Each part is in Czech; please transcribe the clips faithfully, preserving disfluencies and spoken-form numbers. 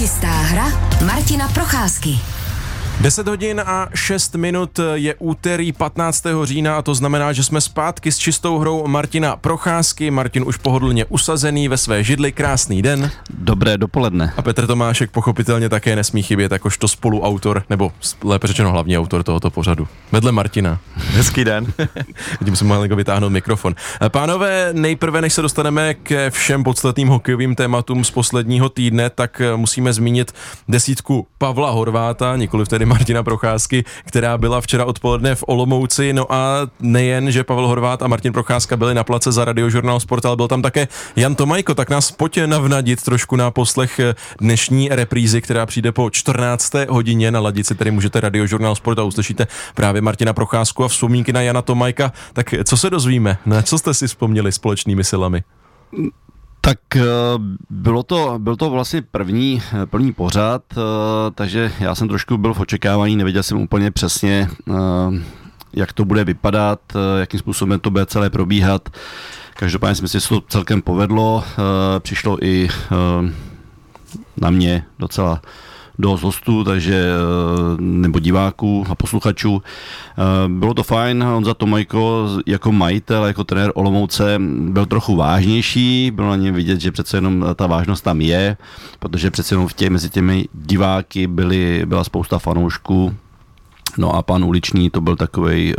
Čistá hra Martina Procházky. deset hodin a šest minut je úterý patnáctého října a to znamená, že jsme zpátky s čistou hrou Martina Procházky. Martin už pohodlně usazený ve své židli. Krásný den. Dobré dopoledne. A Petr Tomášek pochopitelně také nesmí chybět jakožto spoluautor, nebo lépe řečeno hlavní autor tohoto pořadu. Vedle Martina. Hezký den. Tím jsem malinko vytáhnout mikrofon. Pánové, nejprve než se dostaneme k všem podstatným hokejovým tématům z posledního týdne, tak musíme zmínit desítku Pavla Horváta, nikoliv tedy Martina Procházky, která byla včera odpoledne v Olomouci. No a nejen, že Pavel Horvát a Martin Procházka byli na place za Radiožurnál Sport, ale byl tam také Jan Tomajko, tak nás pojď navnadit trošku na poslech dnešní reprízy, která přijde po čtrnácté hodině. Naladit si tedy můžete Radiožurnál Sport a uslyšíte právě Martina Procházku a vzpomínky na Jana Tomajka. Tak co se dozvíme? Na co jste si vzpomněli společnými silami? Tak bylo to, byl to vlastně první, první pořad, takže já jsem trošku byl v očekávání, nevěděl jsem úplně přesně, jak to bude vypadat, jakým způsobem to bude celé probíhat. Každopádně si myslím, že se to celkem povedlo, přišlo i na mě docela dost hostů, takže, nebo diváků a posluchačů. Bylo to fajn, Honza Tomajko jako majitel, jako trenér Olomouce byl trochu vážnější, bylo na něm vidět, že přece jenom ta vážnost tam je, protože přece jenom v těch, mezi těmi diváky byly, byla spousta fanoušků, no a pan Uličný to byl takovej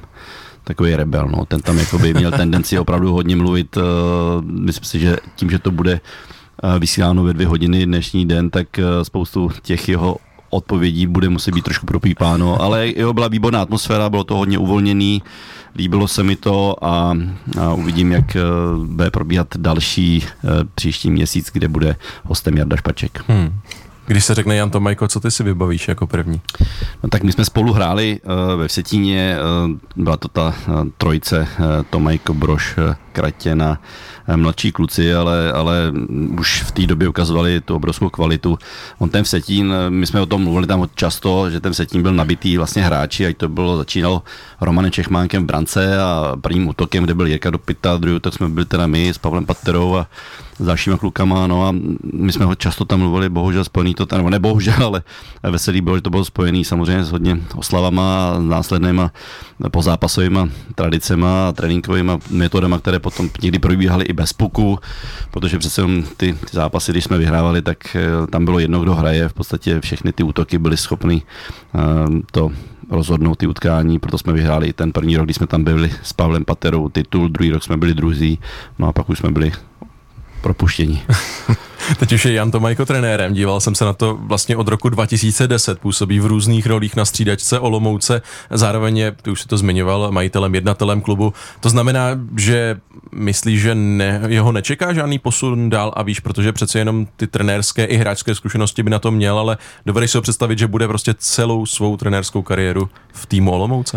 takový rebel, no. Ten tam jakoby měl tendenci opravdu hodně mluvit, myslím si, že tím, že to bude vysíláno ve dvě hodiny dnešní den, tak spoustu těch jeho odpovědí bude muset být trošku propípáno, ale jo, byla výborná atmosféra, bylo to hodně uvolněný, líbilo se mi to a, a uvidím, jak bude probíhat další příští měsíc, kde bude hostem Jarda Špaček. Hmm. Když se řekne Jan Tomajko, co ty si vybavíš jako první? No, tak my jsme spolu hráli uh, ve Vsetíně, uh, byla to ta uh, trojice uh, Tomajko, Brož, uh, Kratěna, uh, mladší kluci, ale, ale už v té době ukazovali tu obrovskou kvalitu. On ten Vsetín, uh, my jsme o tom mluvili tam často, že ten Vsetín byl nabitý vlastně hráči, ať to bylo, začínalo Romanem Čechmánkem v brance a prvním útokem, kde byl Jirka Dopita, druhý útok jsme byli teda my s Pavlem Paterou a s dalšíma klukama, no a my jsme ho často tam mluvili, bohužel spojený to tam, nebo nebohužel, ale veselý bylo, že to bylo spojený samozřejmě s hodně oslavama a následnýma pozápasovýma tradicema a tréninkovýma metodama, které potom někdy probíhaly i bez puku, protože přece ty, ty zápasy, když jsme vyhrávali, tak tam bylo jedno, kdo hraje, v podstatě všechny ty útoky byly schopny uh, to rozhodnout ty utkání, proto jsme vyhráli ten první rok, když jsme tam byli s Pavlem Paterou titul, druhý rok jsme byli druzí, no a pak už jsme byli propuštění. Teď už je Jan Tomajko trenérem, díval jsem se na to vlastně od roku dva tisíce deset, působí v různých rolích na střídačce Olomouce, zároveň je, ty už si to zmiňoval, majitelem, jednatelem klubu, to znamená, že myslíš, že ne, jeho nečeká žádný posun dál a víš, protože přece jenom ty trenérské i hráčské zkušenosti by na to měl, ale dovedeš si ho představit, že bude prostě celou svou trenérskou kariéru v týmu Olomouce?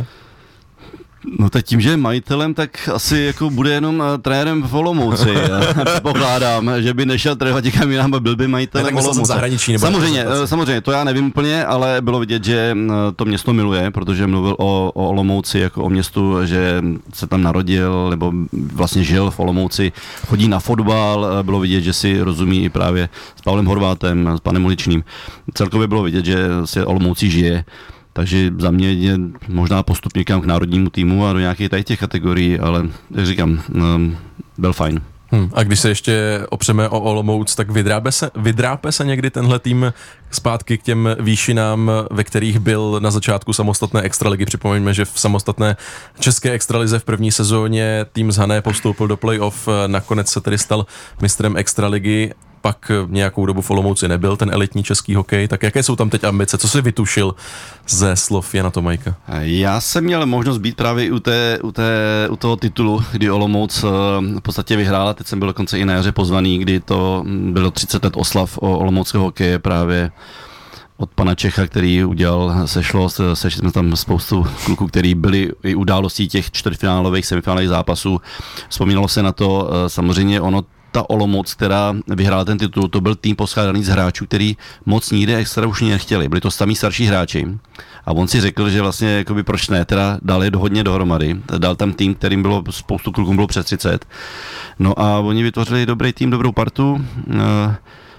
No tak tím, že je majitelem, tak asi jako bude jenom trenérem v Olomouci. Předpokládám, že by nešel trénovat někam jinam, byl by majitelem ne, Olomouce. Zahraničí, nebo samozřejmě, samozřejmě, to já nevím úplně, ale bylo vidět, že to město miluje, protože mluvil o, o Olomouci jako o městu, že se tam narodil, nebo vlastně žil v Olomouci, chodí na fotbal, bylo vidět, že si rozumí i právě s Pavlem Horvátem, s panem Uličným. Celkově bylo vidět, že se Olomouci žije. Takže za mě je možná postup někam k národnímu týmu a do nějakých tady těch kategorií, ale jak říkám, um, byl fajn. Hmm. A když se ještě opřeme o Olomouc, tak vydrápe se, vydrápe se někdy tenhle tým zpátky k těm výšinám, ve kterých byl na začátku samostatné extraligy. Připomeňme, že v samostatné české extralize v první sezóně tým z Hané postoupil do playoff, nakonec se tedy stal mistrem extraligy, pak nějakou dobu v Olomouci nebyl ten elitní český hokej, tak jaké jsou tam teď ambice? Co jsi vytušil ze slov Jana Tomajka? Já jsem měl možnost být právě u, té, u, té, u toho titulu, kdy Olomouc v podstatě vyhrála, teď jsem byl dokonce i na jaře pozvaný, kdy to bylo třicet let oslav o olomouckého hokeje právě od pana Čecha, který udělal sešlo, sešli jsme tam spoustu kluků, který byli i událostí těch čtvrtfinálových, semifinálových zápasů. Vzpomínalo se na to, samozřejmě ono ta Olomouc, která vyhrála ten titul, to byl tým poskládaný z hráčů, který moc nikde extra už nechtěli. Byli to samý starší hráči. A on si řekl, že vlastně jakoby proč ne, teda dal je hodně dohromady. Dal tam tým, kterým bylo spoustu klukům bylo přes třicet. No a oni vytvořili dobrý tým, dobrou partu.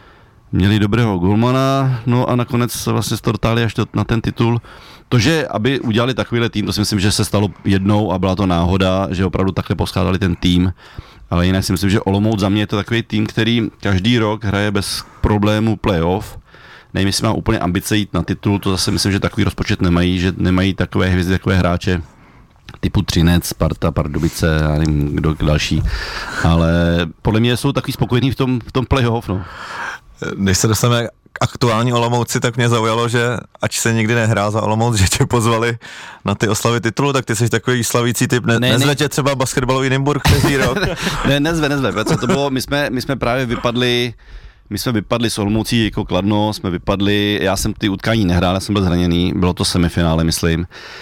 Měli dobrého golmana, no a nakonec vlastně se to dotáhli až na ten titul. To, že aby udělali takovýhle tým, to si myslím, že se stalo jednou a byla to náhoda, že opravdu takhle poskládali ten tým. Ale jinak si myslím, že Olomouc za mě je to takový tým, který každý rok hraje bez problémů playoff. Nevím, jestli má úplně ambice jít na titul, to zase myslím, že takový rozpočet nemají, že nemají takové hvězdy, takové hráče typu Třinec, Sparta, Pardubice, já nevím, kdo další. Ale podle mě jsou takový spokojení v tom, v tom playoff, no. Když se dostaneme k aktuální Olomouci, tak mě zaujalo, že ač se nikdy nehrá za Olomouc, že tě pozvali na ty oslavy titulu, tak ty jsi takový slavící typ. Ne, ne, nezve tě třeba basketbalový Nymburk každý rok? ne, nezve, nezve. Co to bylo? My jsme, my jsme právě vypadli, my jsme vypadli s Olomoucí jako Kladno, jsme vypadli, já jsem ty utkání nehrál, já jsem byl zraněný, bylo to semifinále, myslím.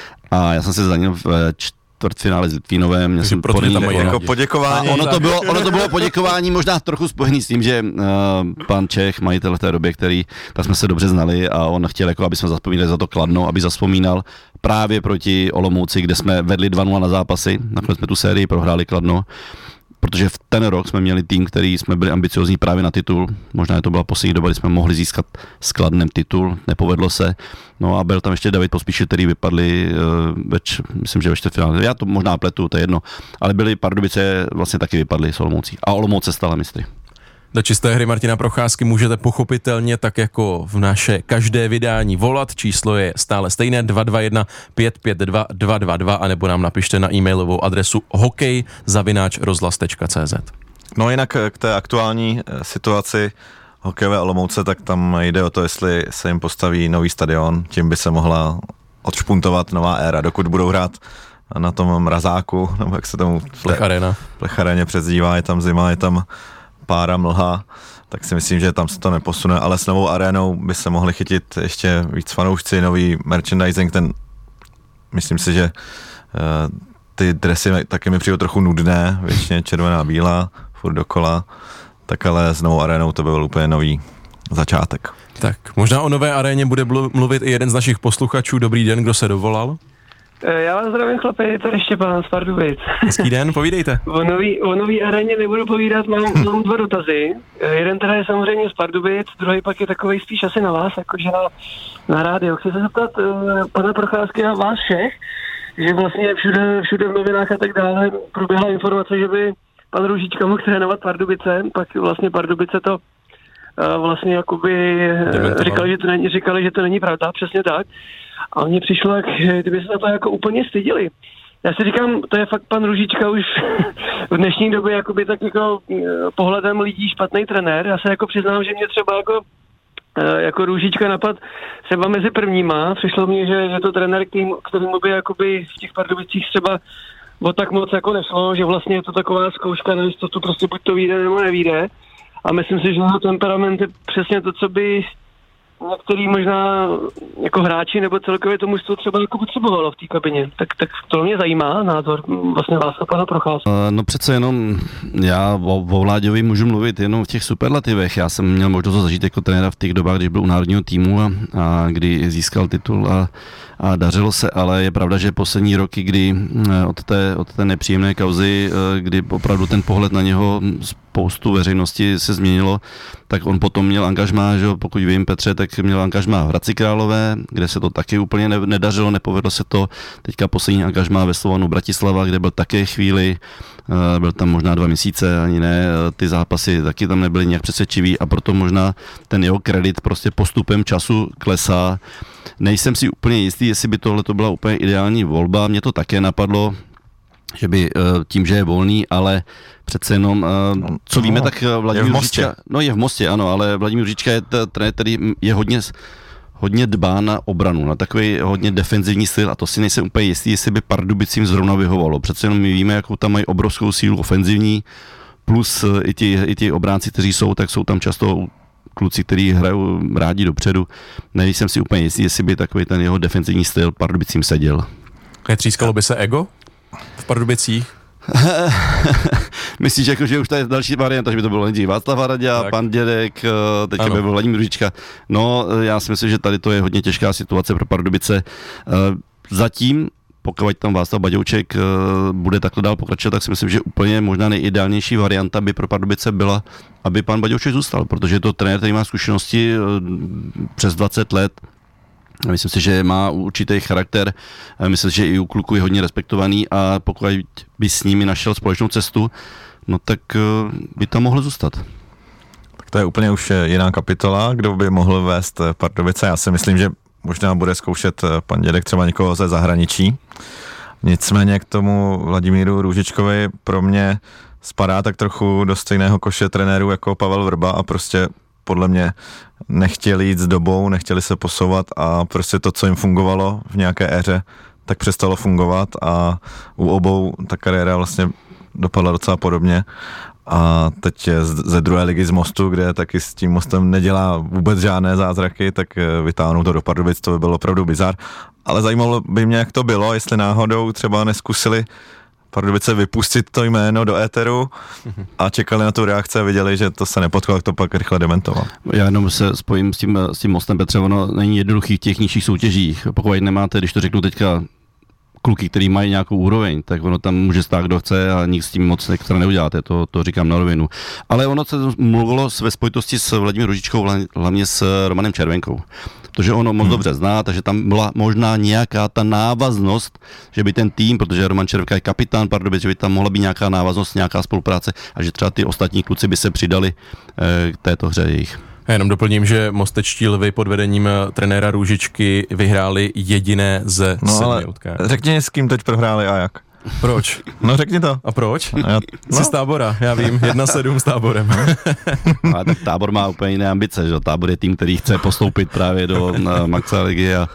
A já jsem se zranil v čtvrtfinále s Litvínovem, měl jsem podný, jako poděkování. A ono to bylo, ono to bylo poděkování možná trochu spojený s tím, že uh, pan Čech, majitel v té době, který, tak jsme se dobře znali a on chtěl, jako, aby jsme zavzpomínali za to Kladno, aby zavzpomínal právě proti Olomouci, kde jsme vedli dva nula na zápasy, nakonec jsme tu sérii prohráli Kladno. Protože v ten rok jsme měli tým, který jsme byli ambiciozní právě na titul. Možná to byla poslední doba, kdy jsme mohli získat s Kladnem titul, nepovedlo se. No a byl tam ještě David Pospíšil, který vypadli uh, več, myslím, že ve čtvrtfinále. Já to možná pletu, to je jedno. Ale byli Pardubice, vlastně taky vypadli s Olomoucí. A Olomouc se stala mistry. Do čisté hry Martina Procházky můžete pochopitelně tak jako v naše každé vydání volat. Číslo je stále stejné dva dva jedna pět pět dva dva dva dva a nebo nám napište na e-mailovou adresu hokej zavináč rozhlas tečka cé zet. No jinak k té aktuální situaci hokejové Olomouce, tak tam jde o to, jestli se jim postaví nový stadion, tím by se mohla odšpuntovat nová éra, dokud budou hrát na tom mrazáku, nebo jak se tomu Plecharena. Plechareně přezdívá, je tam zima, je tam pára, mlha, tak si myslím, že tam se to neposune, ale s novou arénou by se mohli chytit ještě víc fanoušci, nový merchandising, ten, myslím si, že uh, ty dresy taky mi přijde trochu nudné, většině červená, bílá, furt dokola, tak ale s novou arénou to by byl úplně nový začátek. Tak, možná o nové aréně bude mluvit i jeden z našich posluchačů. Dobrý den, kdo se dovolal? Já vás zdravím, chlapi, je tady Štěpán z Pardubic. Hezký den, povídejte. O nový, o nový aréně nebudu povídat, mám, mám dva dotazy. Jeden teda je samozřejmě z Pardubic, druhý pak je takovej spíš asi na vás, jakože na, na rádio. Chci se zeptat uh, pana Procházky a vás všech, že vlastně všude, všude v novinách a tak dále proběhla informace, že by pan Růžička mohl trénovat Pardubice, pak vlastně Pardubice to uh, vlastně jakoby říkali, že to není, říkali, že to není pravda, přesně tak. A mně přišlo, jak kdyby se na to jako úplně stydili. Já si říkám, to je fakt pan Růžička už v dnešní době jakoby tak jako pohledem lidí špatný trenér. Já se jako přiznám, že mě třeba jako, jako Růžička napad třeba mezi prvníma. Přišlo mně, že je to trenér, kterýmu by jakoby v těch Pardubicích třeba o tak moc jako nešlo, že vlastně je to taková zkouška na jistotu, prostě buď to vyjde nebo nevyjde. A myslím si, že jeho temperament je přesně to, co by některý možná jako hráči nebo celkově to mužstvo třeba jako potřebovalo v té kabině. Tak, tak to mě zajímá názor vlastně vás a pana Procházky. No přece jenom já o, o Vláďovi můžu mluvit jenom v těch superlativech. Já jsem měl možnost to zažít jako trenéra v těch dobách, když byl u národního týmu a, a kdy získal titul a, a dařilo se, ale je pravda, že poslední roky, kdy od té, od té nepříjemné kauzy, kdy opravdu ten pohled na něho spoustu veřejnosti se změnilo, tak on potom měl angažmá, že pokud vím, Petře, tak měl angažmá v Hradci Králové, kde se to taky úplně ne, nedařilo, nepovedlo se to. Teďka poslední angažmá ve Slovanu Bratislava, kde byl také chvíli, byl tam možná dva měsíce, ani ne, ty zápasy taky tam nebyly nějak přesvědčivý a proto možná ten jeho kredit prostě postupem času klesá. Nejsem si úplně jistý, jestli by tohle to byla úplně ideální volba, mě to také napadlo, že by tím, že je volný, ale přece jenom, co víme, tak Vladimír Růžička, no je v Mostě, ano, ale Vladimír Růžička je trenér, který je hodně, hodně dbá na obranu, na takový hodně defenzivní styl a to si nejsem úplně jistý, jestli by Pardubicím zrovna vyhovalo. Přece jenom my víme, jakou tam mají obrovskou sílu ofenzivní, plus i ti, i ti obránci, kteří jsou, tak jsou tam často kluci, kteří hrajou rádi dopředu. Nejsem si úplně jistý, jestli by takový ten jeho defenzivní styl Pardubicím seděl. Netřískalo by se ego v Pardubicích? Myslíš, jako, že už tady je další varianta, že by to bylo nejdřív Václav Hraďa, pan Dědek, teďka by byl Vladimír Růžička. No, já si myslím, že tady to je hodně těžká situace pro Pardubice. Zatím pokud tam Václav Baďouček uh, bude takhle dál pokračovat, tak si myslím, že úplně možná nejideálnější varianta by pro Pardubice byla, aby pan Baďouček zůstal, protože je to trenér, který má zkušenosti uh, přes dvacet let. Myslím si, že má určitý charakter, myslím si, že i u kluku je hodně respektovaný a pokud by s nimi našel společnou cestu, no tak uh, by tam mohl zůstat. Tak to je úplně už jiná kapitola, kdo by mohl vést Pardubice. Já si myslím, že možná bude zkoušet pan Dědek třeba někoho ze zahraničí. Nicméně k tomu Vladimíru Růžičkovi pro mě spadá tak trochu do stejného koše trenérů jako Pavel Vrba a prostě podle mě nechtěli jít s dobou, nechtěli se posouvat a prostě to, co jim fungovalo v nějaké éře, tak přestalo fungovat a u obou ta kariéra vlastně dopadla docela podobně. A teď ze druhé ligy z Mostu, kde taky s tím Mostem nedělá vůbec žádné zázraky, tak vytáhnou to do Pardubic, to by bylo opravdu bizar. Ale zajímalo by mě, jak to bylo, jestli náhodou třeba neskusili Pardubice vypustit to jméno do éteru a čekali na tu reakci a viděli, že to se nepotkalo, tak to pak rychle dementoval. Já jenom se spojím s tím, s tím Mostem, Petře, ono není jednoduchý v těch nižších soutěžích. Pokud nemáte, když to řeknu teďka, kluky, který mají nějakou úroveň, tak ono tam může stát, kdo chce a nic s tím moc extra neuděláte, to, to říkám na rovinu. Ale ono se mluvilo ve spojitosti s Vladimírem Růžičkou, hlavně s Romanem Červenkou, protože ono moc hmm. dobře zná, takže tam byla možná nějaká ta návaznost, že by ten tým, protože Roman Červenka je kapitán Pardubic, že by tam mohla být nějaká návaznost, nějaká spolupráce a že třeba ty ostatní kluci by se přidali eh, k této hře jejich. Já jenom doplním, že Mostečtí Lvy pod vedením trenéra Růžičky vyhráli jediné ze no, sedmi utkání. Řekni, s kým teď prohráli a jak? Proč? No řekni to. A proč? Já, no. Jsi z Tábora, já vím, jedna sedm s Táborem. Ale tak Tábor má úplně jiné ambice, že Tábor je tým, který chce postoupit právě do Maxa ligy a,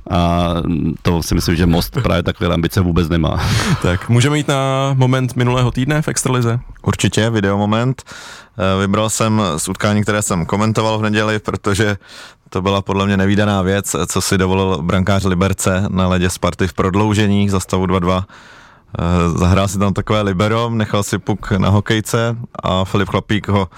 a to si myslím, že Most právě takové ambice vůbec nemá. Tak, můžeme jít na moment minulého týdne v Extralize? Určitě, videomoment. Vybral jsem z utkání, které jsem komentoval v neděli, protože to byla podle mě nevídaná věc, co si dovolil brankář Liberce na ledě Sparty v prodloužení za stavu dva dva. Zahrál si tam takové libero, nechal si puk na hokejce a Filip Chlapík ho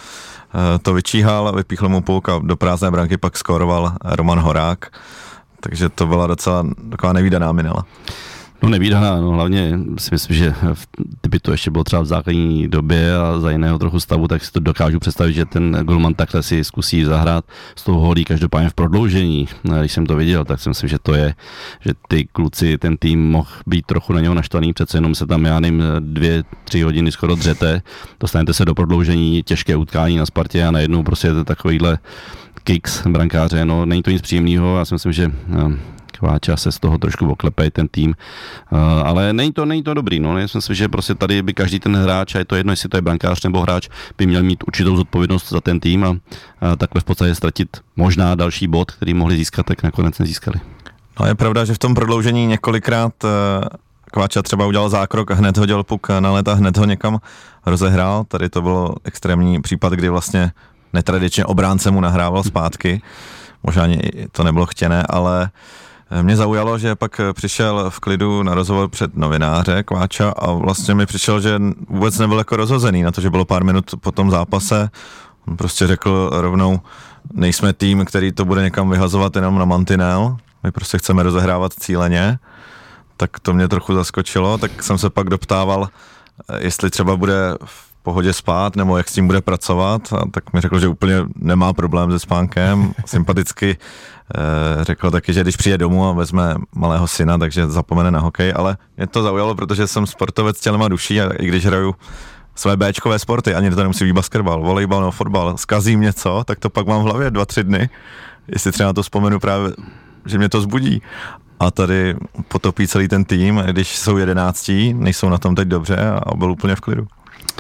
to vyčíhal, vypíchl mu puk a do prázdné branky pak skóroval Roman Horák. Takže to byla docela taková nevídaná minela. No nevídaná, no hlavně si myslím, že kdyby to ještě bylo třeba v základní době a za jiného trochu stavu, tak si to dokážu představit, že ten golman takhle si zkusí zahrát z toho holí každopádně v prodloužení. Když jsem to viděl, tak si myslím, že to je, že ty kluci, ten tým mohl být trochu na něho naštvaný, přece jenom se tam, já nevím, dvě, tři hodiny skoro dřete, dostanete se do prodloužení, těžké utkání na Spartě a najednou prostě je to takovýhle kicks brankáře, no není to nic příjemného, já si myslím, že Kváča se z toho trošku oklepej ten tým, uh, ale není to, není to dobrý, no, já si myslím, že prostě tady by každý ten hráč, a je to jedno, jestli to je brankář nebo hráč, by měl mít určitou zodpovědnost za ten tým a, a takhle v podstatě ztratit možná další bod, který mohli získat, tak nakonec nezískali. No je pravda, že v tom prodloužení několikrát Kváča třeba udělal zákrok a hned hodil puk na let a hned ho někam rozehrál, tady to bylo extrémní případ, kdy vlastně netradičně obránce mu nahrával zpátky, možná to nebylo chtěné, ale mě zaujalo, že pak přišel v klidu na rozhovor před novináře Kváča a vlastně mi přišel, že vůbec nebyl jako rozhozený na to, že bylo pár minut po tom zápase. On prostě řekl rovnou, nejsme tým, který to bude někam vyhazovat jenom na mantinel, my prostě chceme rozehrávat cíleně. Tak to mě trochu zaskočilo, tak jsem se pak doptával, jestli třeba bude v pohodě spát, nebo jak s tím bude pracovat, a tak mi řekl, že úplně nemá problém se spánkem, sympaticky eh, řekl taky, že když přijde domů a vezme malého syna, takže zapomene na hokej, ale mě to zaujalo, protože jsem sportovec tělem a duší a i když hraju své béčkové sporty, ani to nemusí být basketbal, volejbal nebo fotbal, zkazím něco, tak to pak mám v hlavě dva, tři dny, jestli třeba na to vzpomenu právě, že mě to zbudí. A tady potopí celý ten tým, když jsou jedenáctí, nejsou na tom teď dobře a byl úplně v klidu.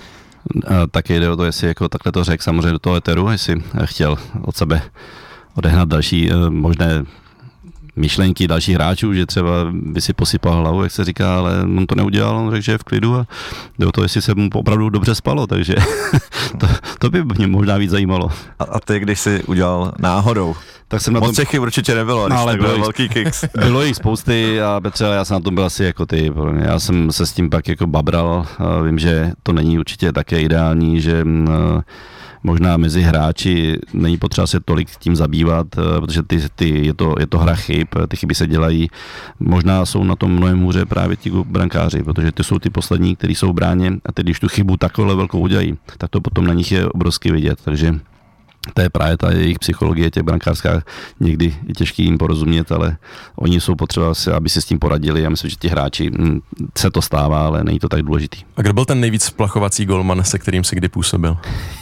Taky jde o to, jestli jako takhle to řekl samozřejmě do toho éteru, jestli chtěl od sebe odehnat další možné myšlenky dalších hráčů, že třeba by si posypal hlavu, jak se říká, ale on to neudělal, on řekl, že je v klidu a jde o to, jestli se mu opravdu dobře spalo, takže to, to by mě možná víc zajímalo. A, a ty, když jsi udělal náhodou, tak jsem na moc tom... těch určitě nebylo, no, ale bylo velký kicks. Bylo jich spousty a Petře, já jsem na tom byl asi jako ty, já jsem se s tím pak jako babral, vím, že to není určitě také ideální, že možná mezi hráči není potřeba se tolik tím zabývat, protože ty, ty, je, to, je to hra chyb, ty chyby se dělají. Možná jsou na tom mnohem hůře právě ti brankáři, protože ty jsou ty poslední, kteří jsou v bráně a ty, když tu chybu takhle velkou udělají, tak to potom na nich je obrovsky vidět. Takže to je právě ta jejich psychologie, těch brankářská, někdy je těžký jim porozumět, ale oni jsou potřeba, aby si s tím poradili. Já myslím, že ti hráči, se to stává, ale není to tak důležitý. A kdo byl ten nejvíc splachovací golman, se kterým si kdy působil?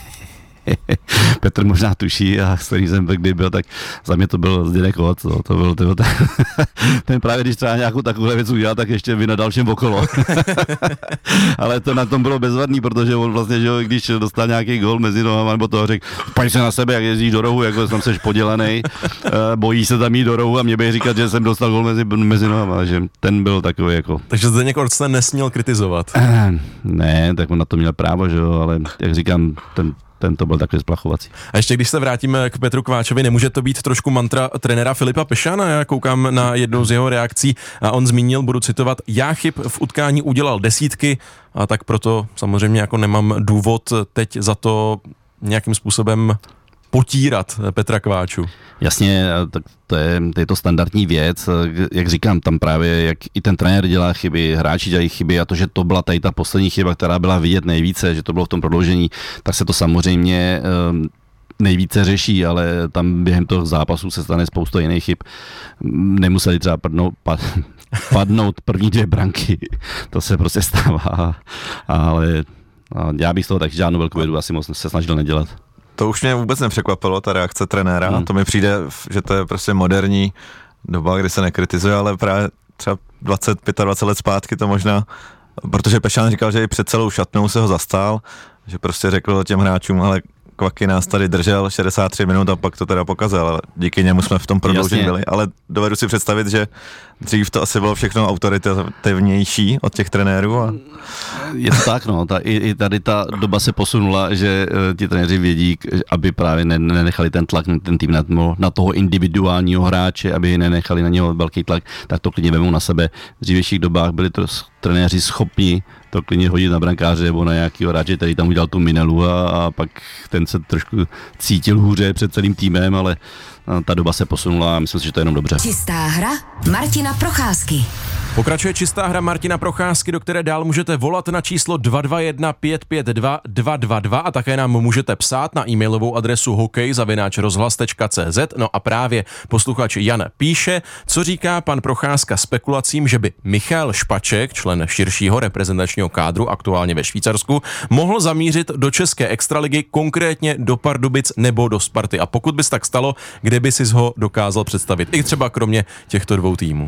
Petr možná tuší a s kterým jsem kdy byl, tak za mě to byl Zdeněk Kott, to, to byl, to byl ten, ten právě, když třeba nějakou takovou věc udělal, tak ještě vy na dalším okolo. Ale to na tom bylo bezvadný, protože on vlastně, že když dostal nějaký gól mezi nohama, nebo toho řekl, pojď se na sebe, jak jezdíš do rohu, jako tam seš podělaný, bojí se tam jít do rohu a mě by říkat, že jsem dostal gól mezi, mezi nohama, takže ten byl takový jako. Takže Zdeněk Kott se nesměl kritizovat. Ne, tak on na to měl právo, že jo, ale jak říkám, ten ten to byl takový splachovací. A ještě když se vrátíme k Petru Kváčovi, nemůže to být trošku mantra trenéra Filipa Pešana? Já koukám na jednu z jeho reakcí a on zmínil, budu citovat, já chyb v utkání udělal desítky a tak proto samozřejmě jako nemám důvod teď za to nějakým způsobem potírat Petra Kváču. Jasně, tak to je, to je to standardní věc, jak říkám, tam právě, jak i ten trenér dělá chyby, hráči dělají chyby a to, že to byla tady ta poslední chyba, která byla vidět nejvíce, že to bylo v tom prodloužení, tak se to samozřejmě nejvíce řeší, ale tam během toho zápasu se stane spousta jiných chyb. Nemuseli třeba padnout, pad, padnout první dvě branky, to se prostě stává, ale já bych z toho tak žádnou velkou vědu asi moc se snažil nedělat. To už mě vůbec nepřekvapilo, ta reakce trenéra. Hmm. To mi přijde, že to je prostě moderní doba, kdy se nekritizuje, ale právě třeba dvacet, dvacet pět let zpátky to možná, protože Pešan říkal, že i před celou šatnou se ho zastal, že prostě řekl těm hráčům, ale Kvaky nás tady držel šedesát tři minut a pak to teda pokazil, ale díky němu jsme v tom prodloužení byli, ale dovedu si představit, že dřív to asi bylo všechno autoritativnější od těch trenérů. A... Je to tak, no, ta, i, i tady ta doba se posunula, že uh, ti trenéři vědí, aby právě ne, nenechali ten tlak na ten tým, na, na toho individuálního hráče, aby nenechali na něho velký tlak, tak to klidně vemou na sebe. V dřívějších dobách byli to trenéři schopni to klidně hodit na brankáře nebo na nějakého hráče, který tam udělal tu minelu a, a pak ten se trošku cítil hůře před celým týmem, ale ta doba se posunula a myslím si, že to je jenom dobře. Čistá hra Martina Procházky. Pokračuje čistá hra Martina Procházky, do které dál můžete volat na číslo dva dva jedna pět pět dva dva dva dva a také nám můžete psát na e-mailovou adresu hokej zavináč rozhlas tečka cé zet. No a právě posluchač Jan píše, co říká pan Procházka spekulacím, že by Michal Špaček, člen širšího reprezentačního kádru aktuálně ve Švýcarsku, mohl zamířit do české extraligy, konkrétně do Pardubic nebo do Sparty. A pokud by se tak stalo, kde by si ho dokázal představit? I třeba kromě těchto dvou týmů.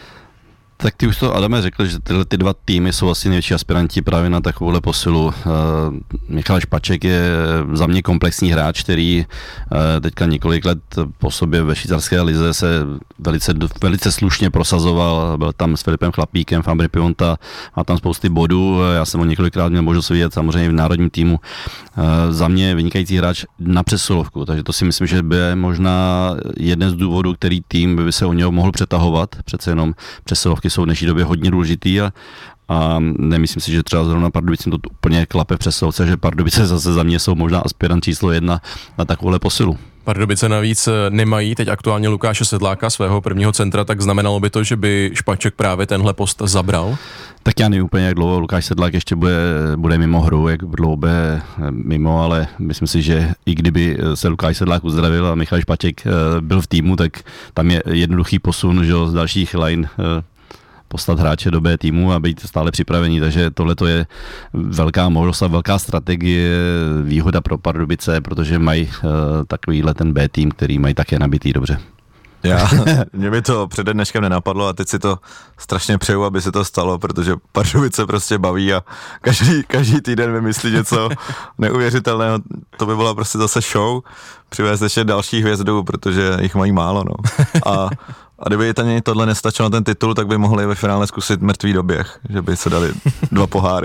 Tak ty už to, Adame, řekl, že tyhle ty dva týmy jsou asi největší aspiranti právě na takovouhle posilu. Uh, Michal Špaček je za mě komplexní hráč, který uh, teďka několik let po sobě ve švýcarské lize se velice, velice slušně prosazoval. Byl tam s Filipem Chlapíkem, Fabry Pionta, má tam spousty bodů. Já jsem ho několikrát měl možnost vidět samozřejmě v národním týmu. Uh, za mě vynikající hráč na přesilovku, takže to si myslím, že by možná jeden z důvodů, který tým by se o něho mohl přetahovat. Přece jenom přesilovky jsou v dnešní době hodně důležitý a, a nemyslím si, že třeba zrovna Pardubicím to úplně klape přesilovce, že Pardubice zase za mě jsou možná aspirant číslo jedna na takovouhle posilu. Pardubice navíc nemají teď aktuálně Lukáše Sedláka, svého prvního centra, tak znamenalo by to, že by Špaček právě tenhle post zabral? Tak já nevím úplně, jak dlouho Lukáš Sedlák ještě bude, bude mimo hru, jak dlouho bude mimo, ale myslím si, že i kdyby se Lukáš Sedlák uzdravil a Michal Špaček byl v týmu, tak tam je jednoduchý posun, že z dalších line poslat hráče do B týmu a být stále připravený, takže tohle to je velká možnost a velká strategie, výhoda pro Pardubice, protože mají uh, takovýhle ten B tým, který mají také nabitý dobře. Já, mě by to přede dneškem nenapadlo a teď si to strašně přeju, aby se to stalo, protože Pardubice prostě baví a každý, každý týden vymyslí něco neuvěřitelného, to by byla prostě zase show, přivést ještě další hvězdu, protože jich mají málo, no. A A kdyby ani tohle nestačilo na ten titul, tak by mohli ve finále zkusit mrtvý doběh, že by se dali dva poháry.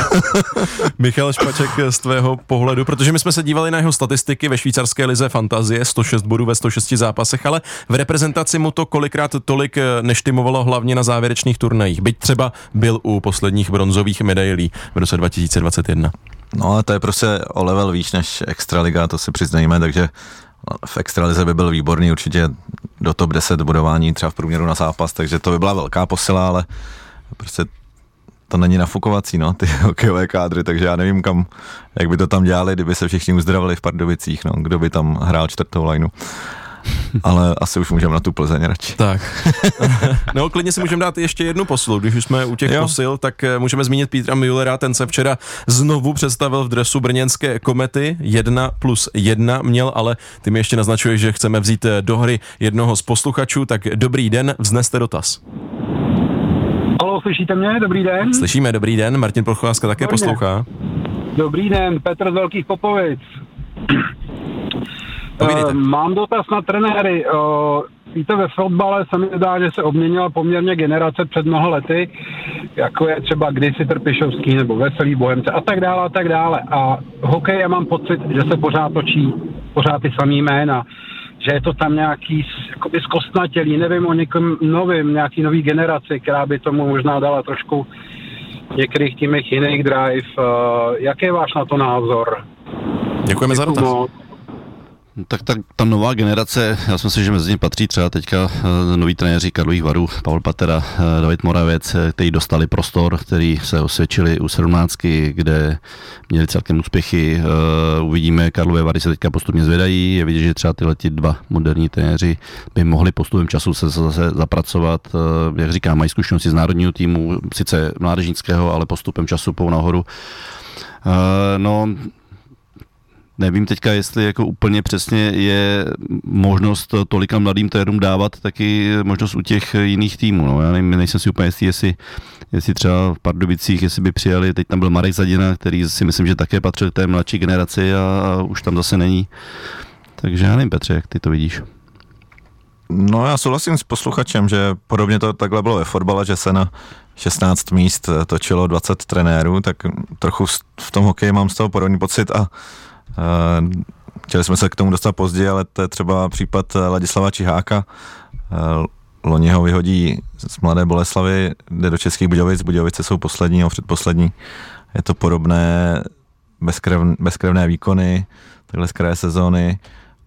Michal Špaček, z tvého pohledu, protože my jsme se dívali na jeho statistiky ve švýcarské lize Fantazie, sto šest bodů ve sto šesti zápasech, ale v reprezentaci mu to kolikrát tolik neštimovalo, hlavně na závěrečných turnajích, byť třeba byl u posledních bronzových medailí v roce dva tisíce dvacet jedna. No ale to je prostě o level výš než extraliga, to si přiznejme, takže v extralize by byl výborný určitě do top deset bodování třeba v průměru na zápas, takže to by byla velká posila, ale prostě to není nafukovací, no, ty hokejové kádry, takže já nevím kam, jak by to tam dělali, kdyby se všichni uzdravili v Pardubicích, no, kdo by tam hrál čtvrtou lineu. Ale asi už můžeme na tu Plzeň radši. Tak. No, klidně si můžeme dát ještě jednu posilu. Když už jsme u těch jo. posil, tak můžeme zmínit Petra Müllera, ten se včera znovu představil v dresu brněnské Komety. Jedna plus jedna měl, ale ty mi ještě naznačuješ, že chceme vzít do hry jednoho z posluchačů, tak dobrý den, vzneste dotaz. Haló, slyšíte mě? Dobrý den. Slyšíme, dobrý den, Martin Procházka také Dobrý poslouchá. Dobrý den, Petr z Velkých Popovic. Povídejte. Uh, mám dotaz na trenéry. Uh, víte, ve fotbale se mi zdá, že se obměnila poměrně generace před mnoha lety, jako je třeba kdysi Trpišovský nebo Veselý Bohemce a tak dále a tak dále. A hokej, já mám pocit, že se pořád točí pořád ty samý jména, že je to tam nějaký jakoby zkostnatělý, nevím o někom novým, nějaký nový generaci, která by tomu možná dala trošku některých týmech jiných drive. Uh, jaký je váš na to názor? Děkujeme za dotaz. No, Tak ta, ta nová generace, já si myslím, že mezi ně patří třeba teďka uh, noví trenéři Karlových Varů, Pavel Patera, uh, David Moravec, kteří dostali prostor, který se osvědčili u sedmnáctky, kde měli celkem úspěchy. Uh, uvidíme, Karlové Vary se teďka postupně zvedají, je vidět, že třeba tyhle ti dva moderní trenéři by mohli postupem času se zase zapracovat. Uh, jak říkám, mají zkušenosti z národního týmu, sice mládežnického, ale postupem času pou nahoru. Uh, no, Nevím teďka, jestli jako úplně přesně je možnost tolika mladým trenérům dávat taky možnost u těch jiných týmů. No. Já nevím, nejsem si úplně jistý, jestli, jestli třeba v Pardubicích, jestli by přijali, teď tam byl Marek Zadina, který si myslím, že také patřil k té mladší generaci a, a už tam zase není. Takže já nevím, Petře, jak ty to vidíš. No já souhlasím s posluchačem, že podobně to takhle bylo ve fotbale, že se na šestnáct míst točilo dvacet trenérů, tak trochu v tom hokeji mám z toho podobný pocit a Uh, chtěli jsme se k tomu dostat později, ale to je třeba případ Ladislava Čiháka. Uh, loni ho vyhodí z Mladé Boleslavy, jde do Českých Budějovic, Budějovice jsou poslední nebo předposlední. Je to podobné, bezkrev, bezkrevné výkony, takhle z kraje sezóny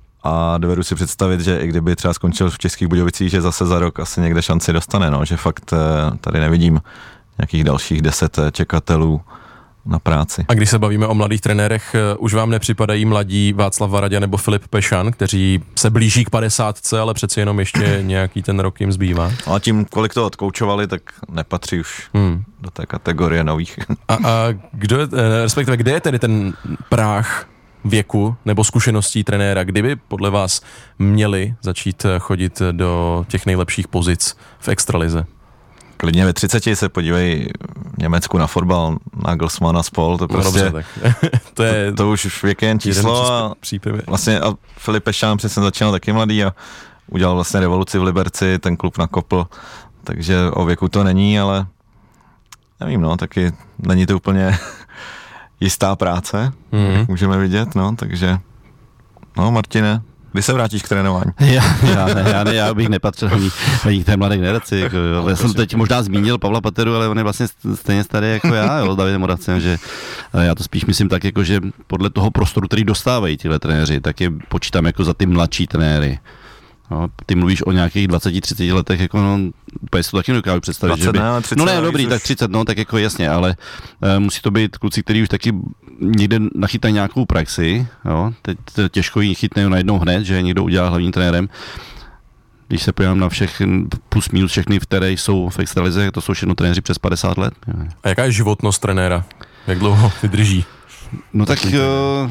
a dovedu si představit, že i kdyby třeba skončil v Českých Budějovicích, že zase za rok asi někde šanci dostane, no, že fakt tady nevidím nějakých dalších deset čekatelů na práci. A když se bavíme o mladých trenérech, už vám nepřipadají mladí Václav Varadě nebo Filip Pešan, kteří se blíží k padesátce, ale přeci jenom ještě nějaký ten rok jim zbývá? A tím, kolik to odkoučovali, tak nepatří už hmm. do té kategorie nových. A, a kdo je, respektive kde je tedy ten práh věku nebo zkušeností trenéra, kdyby podle vás měli začít chodit do těch nejlepších pozic v extralize? Klidně ve třiceti se podívej v Německu na fotbal, Nagelsmann a spol, to prostě, no dobře, to, je to, to už věk je jen číslo a vlastně a Filip Pešán přesně začínal taky mladý a udělal vlastně revoluci v Liberci, ten klub nakopl, takže o věku to není, ale nevím, no, taky není to úplně jistá práce, mm-hmm. jak můžeme vidět, no, takže no, Martine, kdy se vrátíš k trénování? Já, já, ne, já, ne, já bych nepatřil ani, ani k té mladé generaci. Jako, já jsem teď možná zmínil Pavla Pateru, ale on je vlastně stejně starý jako já, jo, s Davidem Moravcem, že já to spíš myslím tak, jako, že podle toho prostoru, který dostávají tihle trenéři, tak je počítám jako za ty mladší trenéry. No, ty mluvíš o nějakých dvaceti třiceti letech, jako no, úplně si to taky nedokážu představit, dvacet, že by... Ne, třicet, no ne, dobrý, tak třicet, no, tak jako jasně, ale uh, musí to být kluci, kteří už taky někde nachytají nějakou praxi, jo, teď těžko ji chytne najednou hned, že někdo udělá hlavním trenérem. Když se podívám na všech plus minus všechny, které jsou v extralize, to jsou všechno trenéři přes padesát let. A jaká je životnost trenéra? Jak dlouho vydrží? No tak... Uh,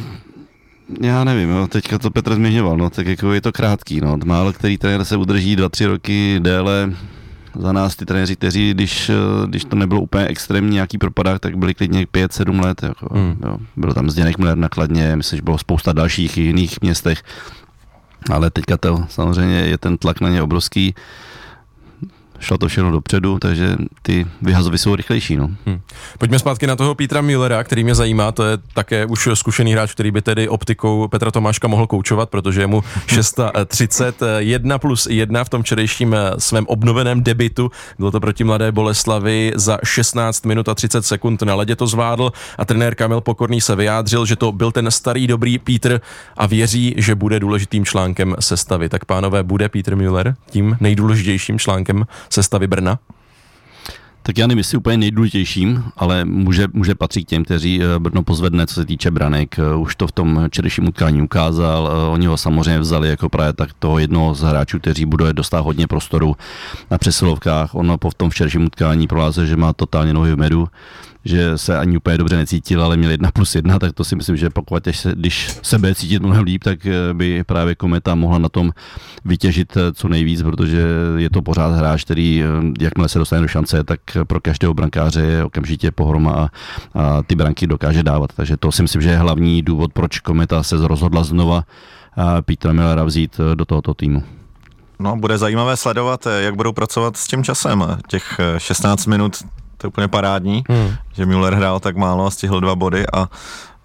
Já nevím, jo, teďka to Petr zmiňoval, no, tak jako je to krátký, no, málo který trenér se udrží dva, tři roky déle, za nás ty trenéři, kteří, když, když to nebylo úplně extrémní nějaký propadák, tak byli klidně pět, sedm let, jako, hmm. jo, bylo tam Zdeněk Müller na Kladně, myslím, že bylo spousta dalších i jiných městech, ale teďka to samozřejmě je ten tlak na ně obrovský. šlo to všechno dopředu, takže ty vyhazovy jsou rychlejší. No. Hmm. Pojďme zpátky na toho Petra Müllera, který mě zajímá, to je také už zkušený hráč, který by tedy optikou Petra Tomáška mohl koučovat, protože je mu třicet šest, jedna plus jedna v tom včerejším svém obnoveném debutu. Bylo to proti Mladé Boleslavi, za šestnáct minut a třicet sekund na ledě to zvládl a trenér Kamil Pokorný se vyjádřil, že to byl ten starý dobrý Petr a věří, že bude důležitým článkem sestavy. Tak pánové, bude Petr Müller tím nejdůležitějším článkem sestavy Brna? Tak já nevím, jestli úplně nejdůležitějším, ale může, může patřit k těm, kteří Brno pozvedne, co se týče branek. Už to v tom včerejším utkání ukázal. Oni ho samozřejmě vzali jako právě tak toho jednoho z hráčů, kteří bude dostat hodně prostoru na přesilovkách. On po tom včerejším utkání prohlásil, že má totálně nohy v medu, že se ani úplně dobře necítil, ale měl jedna plus jedna, tak to si myslím, že pokud se, když se bude cítit mnohem líp, tak by právě Kometa mohla na tom vytěžit co nejvíc, protože je to pořád hráč, který jakmile se dostane do šance, tak pro každého brankáře je okamžitě pohroma a, a ty branky dokáže dávat. Takže to si myslím, že je hlavní důvod, proč Kometa se rozhodla znova Petra Müllera vzít do tohoto týmu. No, bude zajímavé sledovat, jak budou pracovat s tím časem. Těch šestnáct minut, to je úplně parádní, hmm. že Müller hrál tak málo a stihl dva body a uh,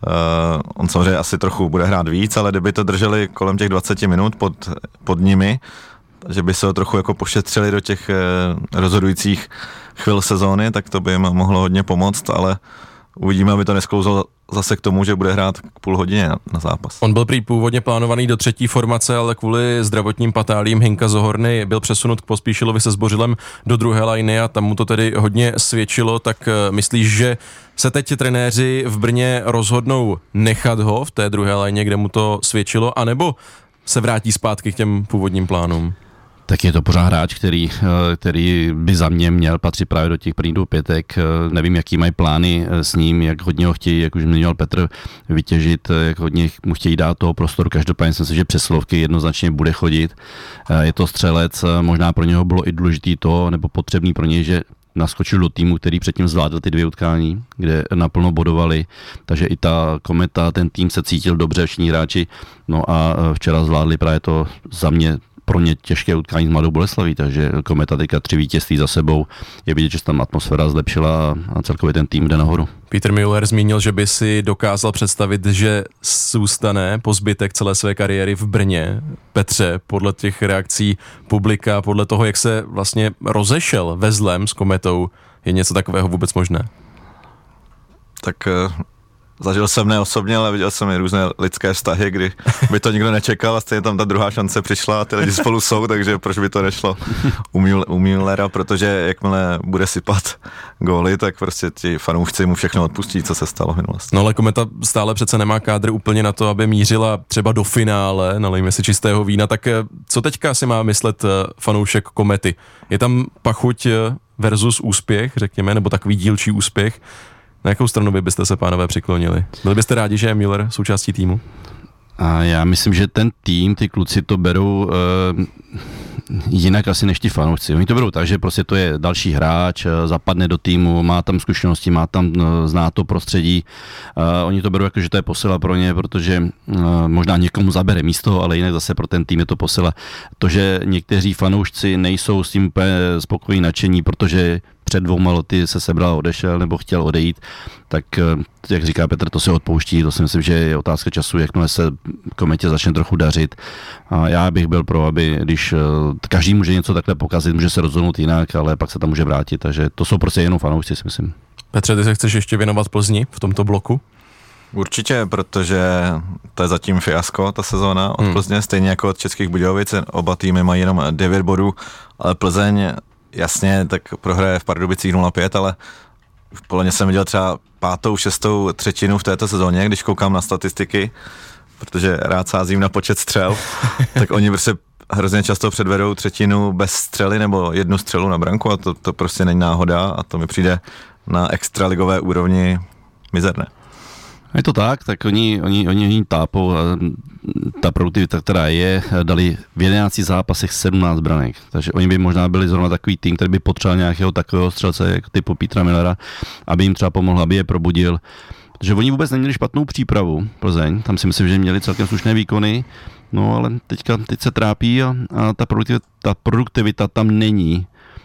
on samozřejmě asi trochu bude hrát víc, ale kdyby to drželi kolem těch dvacet minut pod, pod nimi, že by se ho trochu jako pošetřili do těch uh, rozhodujících chvil sezóny, tak to by jim mohlo hodně pomoct, ale uvidíme, aby to nesklouzlo zase k tomu, že bude hrát k půl hodině na, na zápas. On byl prý původně plánovaný do třetí formace, ale kvůli zdravotním patálím Hinka Zohorny byl přesunut k Pospíšilovi se Zbořilem do druhé lajny a tam mu to tedy hodně svědčilo, tak myslíš, že se teď trenéři v Brně rozhodnou nechat ho v té druhé lajně, kde mu to svědčilo, anebo se vrátí zpátky k těm původním plánům? Tak je to pořád hráč, který, který by za mě měl patřit právě do těch prvních dvou pětek. Nevím, jaký mají plány s ním, jak hodně ho chtějí, jak už měl Petr, vytěžit, jak hodně mu chtějí dát toho prostoru. Každopádně jsem si, že přesilovky jednoznačně bude chodit. Je to střelec, možná pro něho bylo i důležitý to, nebo potřebný pro něj, že naskočil do týmu, který předtím zvládl ty dvě utkání, kde naplno bodovali, takže i ta Kometa, ten tým se cítil dobře, všichni hráči, no a včera zvládli právě to za mě pro ně těžké utkání s Mladou Boleslaví, takže Kometa teďka tři vítězství za sebou, je vidět, že se tam atmosféra zlepšila a celkově ten tým jde nahoru. Petr Müller zmínil, že by si dokázal představit, že zůstane po zbytek celé své kariéry v Brně. Petře, podle těch reakcí publika, podle toho, jak se vlastně rozešel ve zlém s Kometou, je něco takového vůbec možné? Tak zažil jsem ne osobně, ale viděl jsem i různé lidské vztahy, kdy by to nikdo nečekal a stejně tam ta druhá šance přišla a ty lidi spolu jsou, takže proč by to nešlo u Müllera, protože jakmile bude sypat góly, tak prostě ti fanoušci mu všechno odpustí, co se stalo v minulosti. No ale Kometa stále přece nemá kádr úplně na to, aby mířila třeba do finále, nalejme si čistého vína, tak co teďka si má myslet fanoušek Komety? Je tam pachuť versus úspěch, řekněme, nebo takový dílčí úspěch? Na jakou stranu by byste se, pánové, přiklonili? Byli byste rádi, že je Müller součástí týmu? A já myslím, že ten tým, ty kluci to berou uh, jinak asi než ti fanoušci. Oni to berou tak, že prostě to je další hráč, zapadne do týmu, má tam zkušenosti, má tam, zná to prostředí. Uh, oni to berou jako, že to je posila pro ně, protože uh, možná někomu zabere místo, ale jinak zase pro ten tým je to posila. To, že někteří fanoušci nejsou s tím úplně spokojení, nadšení, protože před dvouma lety se sebral, odešel nebo chtěl odejít, tak jak říká Petr, to se odpouští, to si myslím, že je otázka času, jakmile se Kometě začne trochu dařit. A já bych byl pro, aby když každý může něco takhle pokazit, může se rozhodnout jinak, ale pak se tam může vrátit, takže to jsou prostě jenom fanoušci, si myslím. Petře, ty se chceš ještě věnovat Plzni v tomto bloku? Určitě, protože to je zatím fiasko, ta sezóna od hmm. Plzně, stejně jako od Českých Budějovic, oba týmy mají jenom devět bodů, ale Plzeň jasně, tak prohraje v Pardubicích nula pět, ale podle mě jsem viděl třeba pátou, šestou třetinu v této sezóně, když koukám na statistiky, protože rád sázím na počet střel, tak oni prostě hrozně často předvedou třetinu bez střely nebo jednu střelu na branku a to, to prostě není náhoda a to mi přijde na extraligové úrovni mizerné. Je to tak, tak oni, oni, oni, oni tápou, ta produktivita, která je, dali v jedenácti zápasech sedmnáct branek, takže oni by možná byli zrovna takový tým, který by potřeboval nějakého takového střelce jako typu Petra Müllera, aby jim třeba pomohl, aby je probudil, protože oni vůbec neměli špatnou přípravu, Plzeň, tam si myslím, že měli celkem slušné výkony, no ale teďka, teď se trápí a, a ta, produktivita, ta produktivita tam není.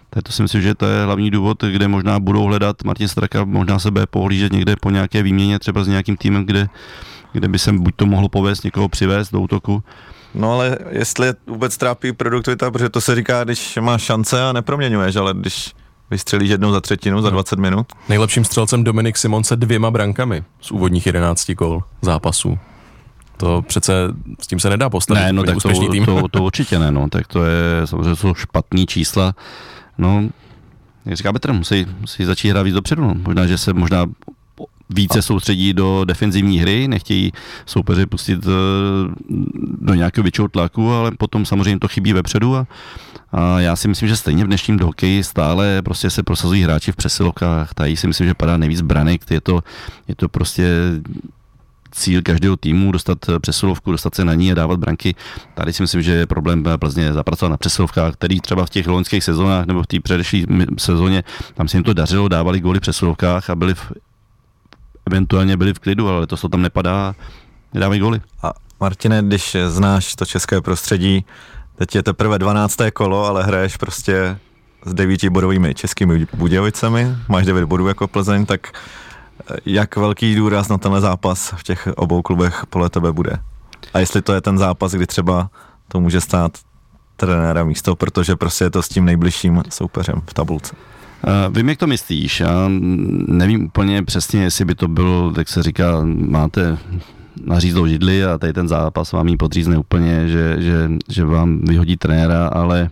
Tak to si myslím, že to je hlavní důvod, kde možná budou hledat Martin Straka, možná se bude pohlížet někde po nějaké výměně, třeba s nějakým týmem, kde, kde by se buď to mohlo povést, někoho přivést do útoku. No ale jestli vůbec trápí produktivita, protože to se říká, když máš šance a neproměňuješ, ale když vystřelíš jednou za třetinu, za dvacet minut. Nejlepším střelcem Dominik Simon se dvěma brankami z úvodních jedenácti kol zápasů. To přece s tím se nedá postavit. Ne, no tak to, tým. to, to určitě ne, no, tak to je, samozřejmě jsou špatný čísla, no, jak říká Petr, musí, musí začít hrát víc dopředu, no. Možná, že se možná více soustředí do defenzivní hry, nechtějí soupeři pustit do nějakého většího tlaku, ale potom samozřejmě to chybí vepředu a, a já si myslím, že stejně v dnešním hokeji stále prostě se prosazují hráči v přesilovkách, tady si myslím, že padá nejvíc branek, je to, je to prostě cíl každého týmu dostat přesilovku, dostat se na ní a dávat branky. Tady si myslím, že je problém Plzně zapracovat na přesilovkách, který třeba v těch loňských sezónách nebo v té předešlé sezóně, tam se jim to dařilo, dávali góly v přesilovkách a byli v, eventuálně byli v klidu, ale to tam nepadá, nedávají góly. A Martine, když znáš to české prostředí, teď je teprve dvanácté kolo, ale hraješ prostě s devíti bodovými českými Budějovicemi, máš devět bodů jako Plzeň, tak jak velký důraz na tenhle zápas v těch obou klubech podle tebe bude? A jestli to je ten zápas, kdy třeba to může stát trenéra místo, protože prostě je to s tím nejbližším soupeřem v tabulce. Uh, vím, jak to myslíš. Já nevím úplně přesně, jestli by to bylo, tak se říká, máte nařízlou židli a tady ten zápas vám ji podřízne úplně, že, že, že vám vyhodí trenéra, ale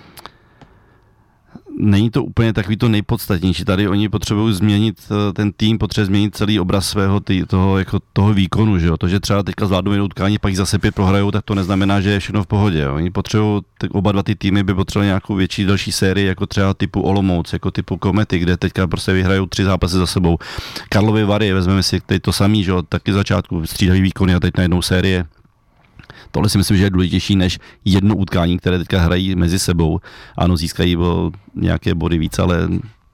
není to úplně takový to nejpodstatnější. Tady oni potřebují změnit ten tým, potřebuje změnit celý obraz svého tý, toho, jako toho výkonu, že jo. To, že třeba teďka zvládnou jednou utkání, pak jich zase pět prohrajou, tak to neznamená, že je všechno v pohodě. Jo. Oni potřebují, oba dva ty týmy by potřebovali nějakou větší, další sérii, jako třeba typu Olomouc, jako typu Komety, kde teďka prostě vyhrajou tři zápasy za sebou. Karlovy Vary, vezmeme si teď to samý, že jo, taky začátku střídají výkony a teď najednou série. Tohle si myslím, že je důležitější než jedno utkání, které teďka hrají mezi sebou. Ano, získají o nějaké body víc, ale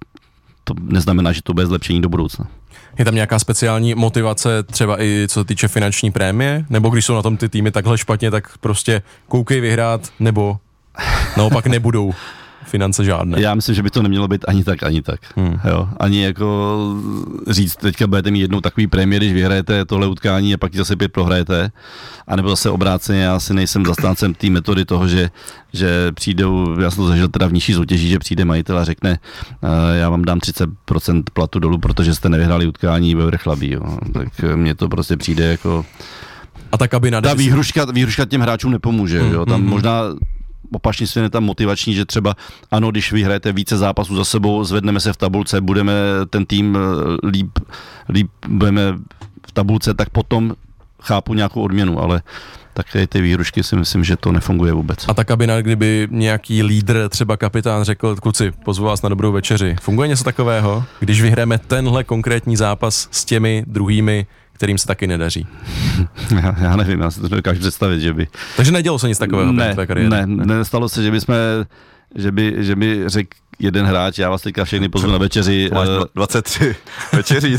to neznamená, že to bude zlepšení do budoucna. Je tam nějaká speciální motivace, třeba i co se týče finanční prémie? Nebo když jsou na tom ty týmy takhle špatně, tak prostě koukej vyhrát, nebo naopak nebudou finance žádné? Já myslím, že by to nemělo být ani tak, ani tak. Hmm. Jo, ani jako říct, teďka budete mít jednou takový prémie, když vyhrajete tohle utkání a pak zase pět prohrajete. A nebo zase obráceně, já si nejsem zastáncem té metody toho, že, že přijdou, já jsem to zažil teda v nižší soutěži, že přijde majitel a řekne, uh, já vám dám třicet procent platu dolů, protože jste nevyhráli utkání ve Vrchlabí. Jo. Tak mně to prostě přijde jako... A ta kabina... Ta výhruška, výhruška těm hráčům nepomůže. Hmm, jo. Tam hmm. možná... Opačně svět je tam motivační, že třeba ano, když vyhrajete více zápasů za sebou, zvedneme se v tabulce, budeme ten tým líp, líp budeme v tabulce, tak potom chápu nějakou odměnu, ale také ty výhrušky si myslím, že to nefunguje vůbec. A ta kabina, kdyby nějaký lídr, třeba kapitán řekl, kluci, pozvu vás na dobrou večeři. Funguje něco takového, když vyhrajeme tenhle konkrétní zápas s těmi druhými, kterým se taky nedaří? Já, já nevím, já si to dokážu představit, že by... Takže nedělo se nic takového ne, v té kariéře? Ne, ne, nestalo se, že by jsme, že by, že by řekl jeden hráč, já vás teďka všechny pozvu na večeři. Máš dvacet tři večeří.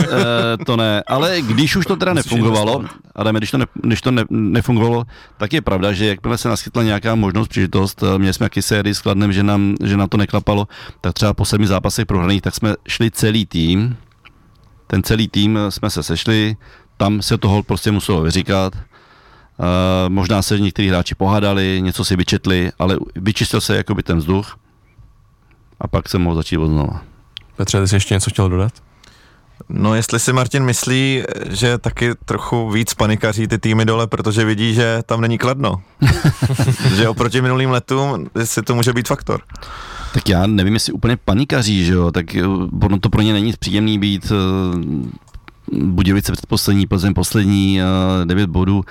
To ne, ale když už to teda nefungovalo, ale když to, ne, když to ne, nefungovalo, tak je pravda, že jakmile se naskytla nějaká možnost, příležitost, měli jsme jaký sérii s Kladnem, že nám, že nám to neklapalo, tak třeba po sedmi zápasech prohraných, tak jsme šli celý tým, ten celý tým jsme se sešli, tam se toho prostě muselo vyříkat. Uh, možná se někteří hráči pohádali, něco si vyčetli, ale vyčistil se jakoby ten vzduch a pak se mohl začít od znova. Petře, ty jsi ještě něco chtěl dodat? No jestli si Martin myslí, že taky trochu víc panikaří ty týmy dole, protože vidí, že tam není Kladno. Že oproti minulým letům, jestli to může být faktor. Tak já nevím, jestli úplně panikaří, že jo, tak ono to pro ně není příjemný být uh, Budějovice předposlední, Plzeň poslední, uh, devět bodů,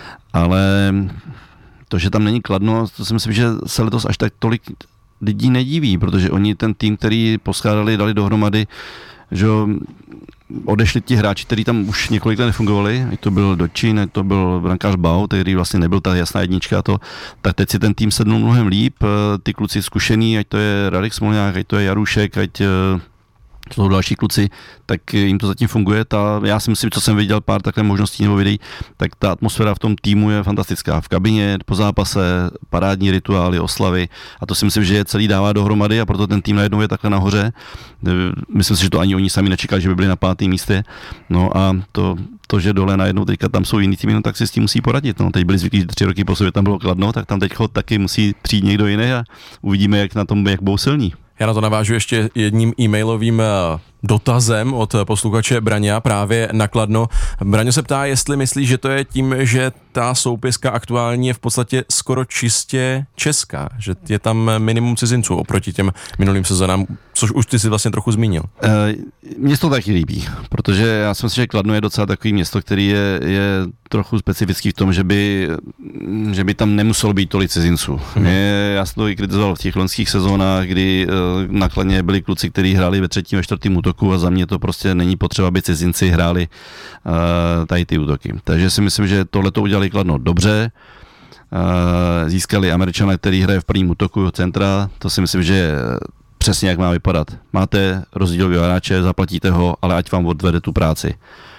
ale to, že tam není Kladno, to si myslím, že se letos až tak tolik lidí nediví, protože oni ten tým, který poskádali, dali dohromady, že odešli ti hráči, kteří tam už několik let nefungovali, ať to byl Dočin, ať to byl brankář Bau, který vlastně nebyl ta jasná jednička a to, tak teď si ten tým sednul mnohem líp, ty kluci zkušený, ať to je Radek Smolňák, ať to je Jarušek, ať to jsou další kluci, tak jim to zatím funguje. Ta, já si myslím, co jsem viděl pár takhle možností nebo videí, tak ta atmosféra v tom týmu je fantastická. V kabině, po zápase, parádní rituály, oslavy a to si myslím, že je celý dává dohromady a proto ten tým najednou je takhle nahoře. Myslím si, že to ani oni sami nečekali, že by byli na pátém místě. No a to, to, že dole najednou teďka tam jsou jiný týmy, no, tak si s tím musí poradit. No, teď byli zvyklí, že tři roky po sobě tam bylo Kladno, tak tam teď taky musí přijít někdo jiný a uvidíme, jak na tom, jak budou silní. Já na to navážu ještě jedním e-mailovým dotazem od posluchače Braňa právě na Kladno. Braňo se ptá, jestli myslí, že to je tím, že ta soupiska aktuální je v podstatě skoro čistě česká, že je tam minimum cizinců oproti těm minulým sezonám, což už ty si vlastně trochu zmínil. E, mně to taky líbí, protože já si myslím, že Kladno je docela takový město, který je, je trochu specifický v tom, že by, že by tam nemuselo být tolik cizinců. Hmm. Mě, já jsem to i kritizoval v těch loňských sezónách, kdy na Kladně byli kluci, kteří hráli ve třetím a čtvrtém útoku a za mě to prostě není potřeba, aby cizinci hráli uh, tady ty útoky. Takže si myslím, že tohle to udělali Kladno dobře. Uh, získali Američana, který hraje v prvním útoku centra. To si myslím, že je přesně jak má vypadat. Máte rozdílový hráče, zaplatíte ho, ale ať vám odvede tu práci.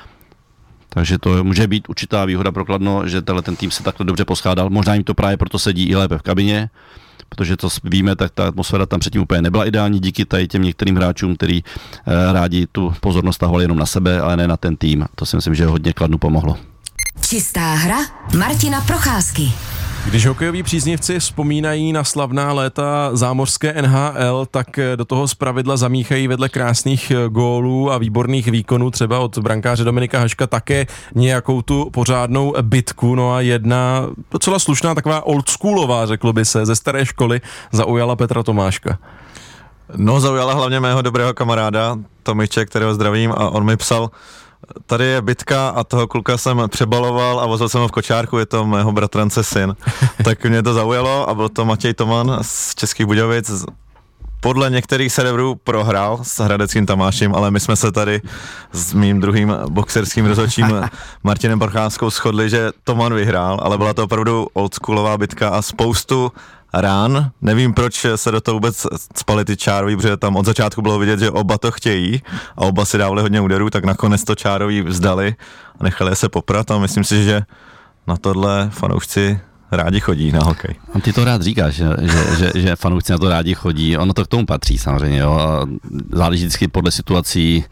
Takže to může být určitá výhoda pro Kladno, že tenhle ten tým se takhle dobře poskádal. Možná jim to právě proto sedí i lépe v kabině, protože to víme, tak ta atmosféra tam předtím úplně nebyla ideální díky tady těm některým hráčům, kteří eh, rádi tu pozornost tahovali jenom na sebe, ale ne na ten tým. To si myslím, že hodně Kladnu pomohlo. Čistá hra Martina Procházky. Když hokejoví příznivci vzpomínají na slavná léta zámořské N H L, tak do toho zpravidla zamíchají vedle krásných gólů a výborných výkonů třeba od brankáře Dominika Haška také nějakou tu pořádnou bitku. No a jedna docela slušná, taková oldschoolová, řeklo by se, ze staré školy zaujala Petra Tomáška. No, zaujala hlavně mého dobrého kamaráda Tomiče, kterého zdravím, a on mi psal: tady je bitka a toho kluka jsem přebaloval a vozil jsem ho v kočárku, je to mého bratrance syn. Tak mě to zaujalo a byl to Matěj Toman z Českých Budějovic. Podle některých serverů prohrál s hradeckým Tamášem, ale my jsme se tady s mým druhým boxerským rozhodčím Martinem Procházkou shodli, že Toman vyhrál, ale byla to opravdu oldschoolová bitka a spoustu rán. Nevím, proč se do toho vůbec spali ty čároví, protože tam od začátku bylo vidět, že oba to chtějí a oba si dávali hodně úderů, tak nakonec to čároví vzdali a nechali se poprat a myslím si, že na tohle fanoušci rádi chodí na hokej. A ty to rád říkáš, že, že, že, že fanoušci na to rádi chodí, ono to k tomu patří samozřejmě, jo. Záleží vždycky podle situací.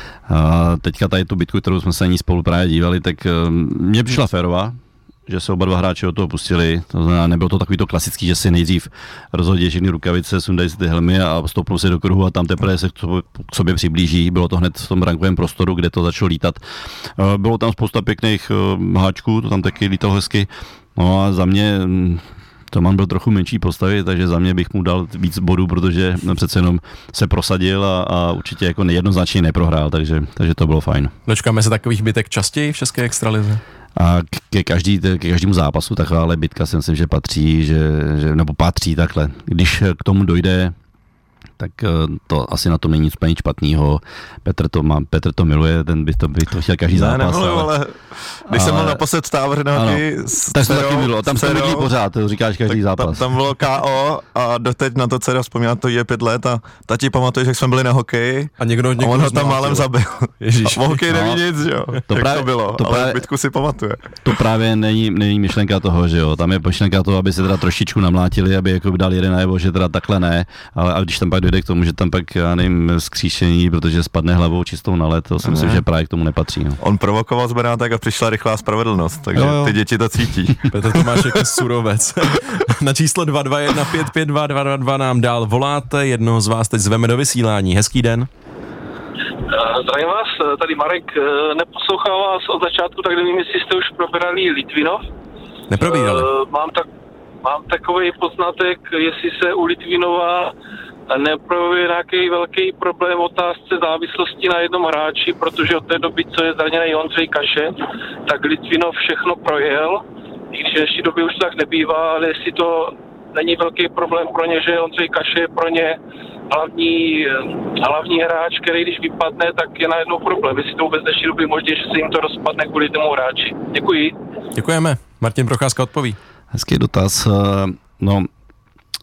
Teďka tady tu bitku, kterou jsme se na ní spolu právě dívali, tak mně přišla férová, že se oba dva hráči od toho pustili, to znamená, nebylo to takový to klasický, že si nejdřív rozhodí všechny rukavice, sundají si ty helmy a stoupnou se do kruhu a tam teprve se k sobě přiblíží. Bylo to hned v tom brankovém prostoru, kde to začalo lítat. Bylo tam spousta pěkných háčků, to tam taky lítalo hezky. No a za mě Toman byl trochu menší postavy, takže za mě bych mu dal víc bodů, protože přece jenom se prosadil a, a určitě jako nejednoznačně neprohrál, takže, takže to bylo fajn. Dočkáme se takových bitek častěji v české extralize? A ke, každý, ke každému zápasu takováhle bitka si myslím, že patří, že, že, nebo patří takhle. Když k tomu dojde, tak to asi na tom není nic úplně špatného. Petr to má, Petr to miluje, ten by to, by to chtěl každý ne, zápas. Nemiluju, ale, ale když ale, jsem byl naposled v Távrnoky, tak to taky miluji, tam se vidí pořád, to říkáš každý zápas. Tam, tam bylo K O a doteď na to dcera vzpomíná, to je pět let a tati pamatuješ, jak jsme byli na hokeji a, někdo, někdo a on ho tam málem zabil. Ježíš. A v hokeji no, neví nic, že jo, to jak právě, to bylo, to právě, ale bitku si pamatuje. To právě není, není myšlenka toho, že jo, tam je myšlenka toho, aby se teda trošičku namlátili, aby jako dali jeden najevo, že teda takhle ne, ale a když tam pak dojde k tomu, že tam pak já nevím, skříšení, protože spadne hlavou čistou na led, to si myslím, že právě k tomu nepatří. No. On provokoval z Benátek a přišla rychlá spravedlnost, takže jo, jo. Ty děti to cítí. Petr Tomášek je surovec. Na číslo dva dva jedna pět pět dva dva dva nám dál voláte, jednoho z vás teď zveme do vysílání. Hezký den. Zdravím vás, tady Marek, neposlouchal vás od začátku, tak nevím, jestli jste už probírali Litvinov. Neprobírali. Mám, tak, mám takový poznatek, jestli se u Litvinova neprojevuje nějaký velký problém v otázce závislosti na jednom hráči, protože od té doby, co je zraněný Ondřej Kaše, tak Litvinov všechno projel, i když v dnešní době už tak nebývá, ale jestli to není velký problém pro ně, že Ondřej Kaše je pro ně hlavní, hlavní hráč, který když vypadne, tak je najednou problém. Jestli to vůbec v dnešní době možná, že se jim to rozpadne kvůli tomu hráči. Děkuji. Děkujeme. Martin Procházka odpoví. Hezký dotaz. No,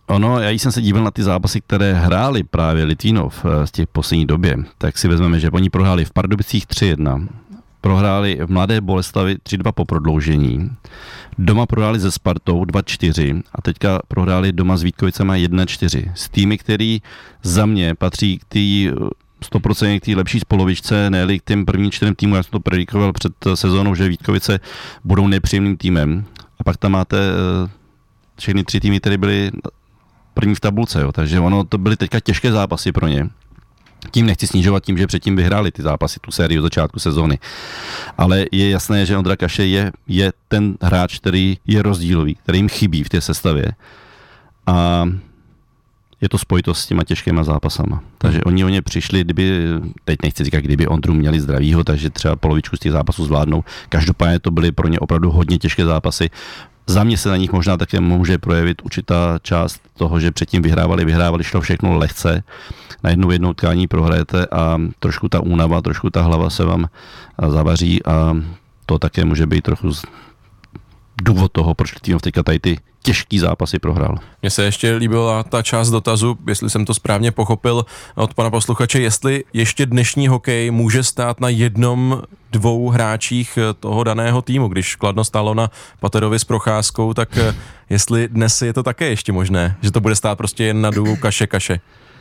Ono, já jsem se díval na ty zápasy, které hráli právě Litvínov z těch poslední době, tak si vezmeme, že oni prohráli v Pardubicích tři jedna, prohráli v Mladé Boleslavi tři dva po prodloužení, doma prohráli se Spartou dva čtyři a teďka prohráli doma s Vítkovicema jedna čtyři. S týmy, který za mě patří k té sto procent k té lepší spolovičce, ne-li k těm prvním čtyřem týmům, já jsem to predikoval před sezónou, že Vítkovice budou nepříjemným týmem. A pak tam máte všechny tři týmy, které byly první v tabulce, jo. Takže ono to byly teďka těžké zápasy pro ně. Tím nechci snižovat tím, že předtím vyhráli ty zápasy, tu sérii od začátku sezóny. Ale je jasné, že Ondra Kaše je, je ten hráč, který je rozdílový, který jim chybí v té sestavě. A je to spojitost s těma těžkýma zápasama. Takže oni o ně přišli, kdyby, teď nechci říkat, kdyby Ondru měli zdravýho, takže třeba polovičku z těch zápasů zvládnou. Každopádně to byly pro ně opravdu hodně těžké zápasy. Za mě se na nich možná také může projevit určitá část toho, že předtím vyhrávali, vyhrávali, šlo všechno lehce. Na jednou jednou tkání prohrajete a trošku ta únava, trošku ta hlava se vám zavaří a to také může být trochu důvod toho, proč Litvínov teďka tady ty těžký zápasy prohrál. Mně se ještě líbila ta část dotazu, jestli jsem to správně pochopil od pana posluchače, jestli ještě dnešní hokej může stát na jednom, dvou hráčích toho daného týmu. Když Kladno stálo na Paterovi s Procházkou, tak jestli dnes je to také ještě možné, že to bude stát prostě jen na dvou Kaše Kaše.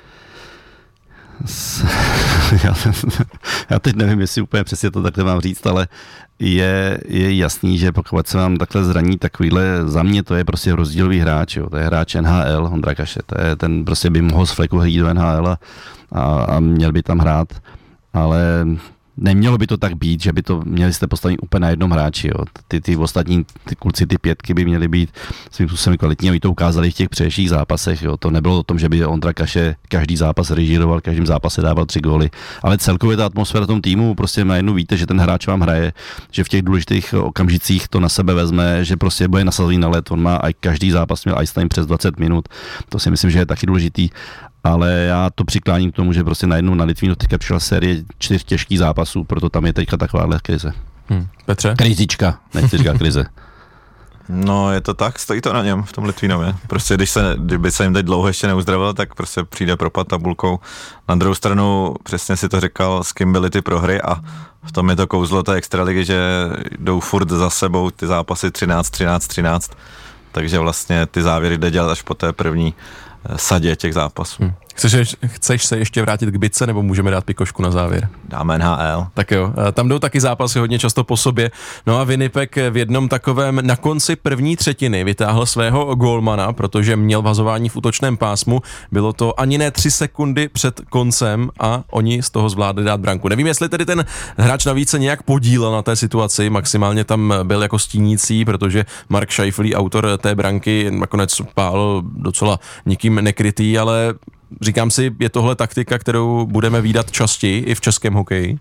Já, já teď nevím, jestli úplně přesně to takhle mám říct, ale je, je jasný, že pokud se vám takhle zraní takovýhle, za mě to je prostě rozdílový hráč, jo. To je hráč N H L, Ondra Kaše, to je ten prostě by mohl z fleku hrát do N H L a, a, a měl by tam hrát, ale nemělo by to tak být, že by to měli jste postavit úplně na jednom hráči. Jo. Ty, ty ostatní ty kluci, ty pětky by měly být svým způsobem kvalitní a my to ukázali v těch předešlých zápasech. Jo. To nebylo o tom, že by Ondra Kaše každý zápas režíroval, každým zápase dával tři góly, ale celkově ta atmosféra tom týmu, prostě najednou víte, že ten hráč vám hraje, že v těch důležitých okamžicích to na sebe vezme, že prostě bude nasazený na led, on má i každý zápas měl ice time přes dvacet minut, to si myslím, že je taky důležitý. Ale já to přikláním k tomu, že prostě najednou na Litvínov teďka přišla série čtyř těžkých zápasů, proto tam je teďka takováhle krize. Hmm. Petře? Krizička, nechci říkat krize. No je to tak, stojí to na něm v tom Litvínově. Prostě když se, kdyby se jim teď dlouho ještě neuzdravil, tak prostě přijde propad tabulkou. Na druhou stranu přesně si to říkal, s kým byly ty prohry a v tom je to kouzlo té extraligy, že jdou furt za sebou ty zápasy třináct, třináct, třináct. Takže vlastně ty závěry jde dělat až po té první sadě těch zápasů. Hmm. Chceš, chceš se ještě vrátit k bice, nebo můžeme dát pikošku na závěr? Dáme N H L. Tak jo, tam jdou taky zápasy hodně často po sobě. No a Winnipeg v jednom takovém na konci první třetiny vytáhl svého gólmana, protože měl vazování v útočném pásmu. Bylo to ani ne tři sekundy před koncem a oni z toho zvládli dát branku. Nevím, jestli tedy ten hráč navíc se nějak podílel na té situaci, maximálně tam byl jako stínící, protože Mark Scheifele, autor té branky, nakonec pál docela nikým nekrytý, ale říkám si, je tohle taktika, kterou budeme vídat častěji i v českém hokeji?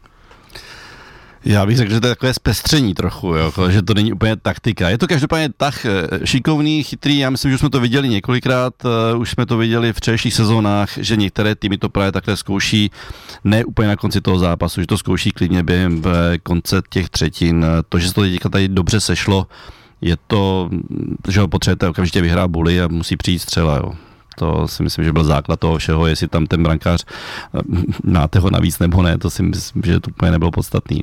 Já bych řekl, že to je takové zpestření trochu, jo, že to není úplně taktika. Je to každopádně tak šikovný, chytrý, já myslím, že už jsme to viděli několikrát, uh, už jsme to viděli v předešlých sezónách, že některé týmy to právě takhle zkouší, ne úplně na konci toho zápasu, že to zkouší klidně během konce těch třetin. To, že se to teďka tady dobře sešlo, je to, že ho potřebujete okamžitě vyhrát buly a musí přijít střela, jo. To si myslím, že byl základ toho všeho, jestli tam ten brankář máte ho navíc nebo ne, to si myslím, že to úplně nebylo podstatný.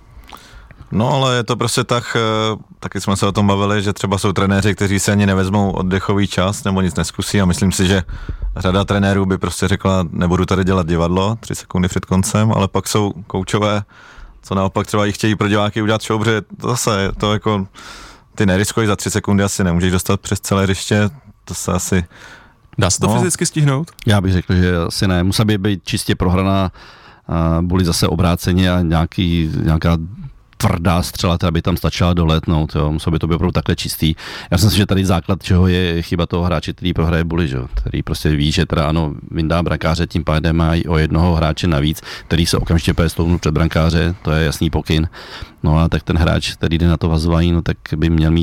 No ale je to prostě tak, taky jsme se o tom bavili, že třeba jsou trenéři, kteří se ani nevezmou oddechový čas nebo nic neskusí a myslím si, že řada trenérů by prostě řekla, nebudu tady dělat divadlo tři sekundy před koncem, ale pak jsou koučové, co naopak třeba i chtějí pro diváky udělat show, protože to zase je to jako, ty neriskuješ za tři sekundy, asi nemůžeš dostat přes celé hřiště, to se asi... Dá se to no, fyzicky stihnout? Já bych řekl, že asi ne. Musí by být čistě prohraná, byly zase obráceně a nějaký, nějaká tvrdá střela, která by tam stačila doletnout. Jo. Muselo by to být opravdu takhle čistý. Já myslím si, že tady základ čeho je chyba toho hráče, který prohraje buly, že? Který prostě ví, že teda ano, vyndá brankáře, tím pádem má i o jednoho hráče navíc, který se okamžitě půjde stoupnout před brankáře, to je jasný pokyn. No a tak ten hráč, který jde na to vazování, no tak by měl mít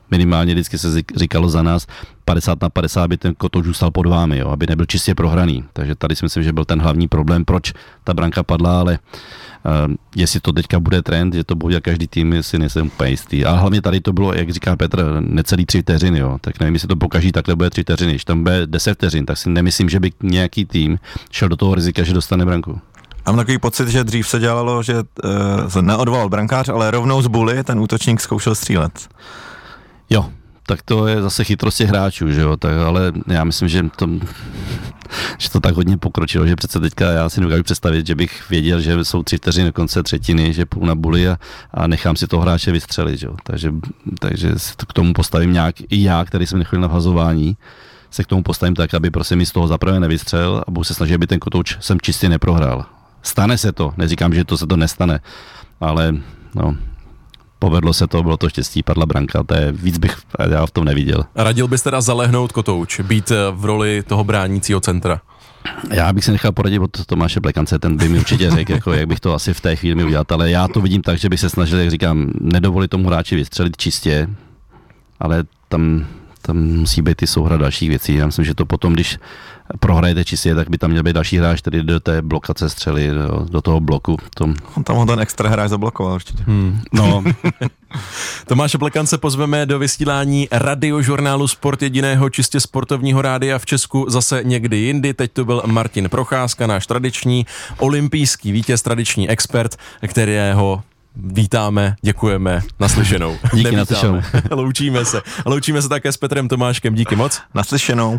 minimálně vždycky se říkalo za nás padesát na padesát, aby ten kotouč zůstal pod vámi, jo, aby nebyl čistě prohraný. Takže tady si myslím, že byl ten hlavní problém, proč ta branka padla, ale uh, jestli to teďka bude trend, že to bude každý tým, si nejsem úplně jistý. Ale hlavně tady to bylo, jak říká Petr, necelý tři vteřiny, jo. Tak nevím, jestli to pokaží takhle bude tři vteřiny. Když tam bude deset vteřin, tak si nemyslím, že by nějaký tým šel do toho rizika, že dostane branku. Mám takový pocit, že dřív se dělalo, že uh, neodvolal brankář, ale rovnou z buly ten útočník zkoušel střílet. Jo, tak to je zase chytrost těch hráčů, že jo, tak, ale já myslím, že to, že to tak hodně pokročilo, že přece teďka já si dokážu představit, že bych věděl, že jsou tři vteřiny do konce třetiny, že půjdu na buly a, a nechám si toho hráče vystřelit, že jo, takže, takže se k tomu postavím nějak i já, který jsem nechodil na vhazování, se k tomu postavím tak, aby prostě mi z toho zaprvé nevystřel a budu se snažit, aby ten kotouč jsem čistě neprohrál. Stane se to, neříkám, že to se to nestane, ale no, povedlo se to, bylo to štěstí, padla branka, to je, víc bych já v tom neviděl. Radil bys teda zalehnout kotouč, být v roli toho bránícího centra? Já bych se nechal poradit od Tomáše Plekance, ten by mi určitě řekl, jako, jak bych to asi v té chvíli udělat, ale já to vidím tak, že bych se snažil, jak říkám, nedovolit tomu hráči vystřelit čistě, ale tam, tam musí být i souhra dalších věcí. Já myslím, že to potom, když prohrajete čistě, tak by tam měl být další hráč, který do té blokace střely, do, do toho bloku. Tom. On tam ho ten extra hráč zablokoval určitě. Hmm. No. Tomáše Plekance pozveme do vysílání radiožurnálu Sport, jediného čistě sportovního rádia v Česku zase někdy jindy. Teď to byl Martin Procházka, náš tradiční olympijský vítěz, tradiční expert, kterého vítáme, děkujeme, naslyšenou. Díky, naslyšenou. Loučíme se. Loučíme se také s Petrem Tomáškem, díky moc. Naslyšenou.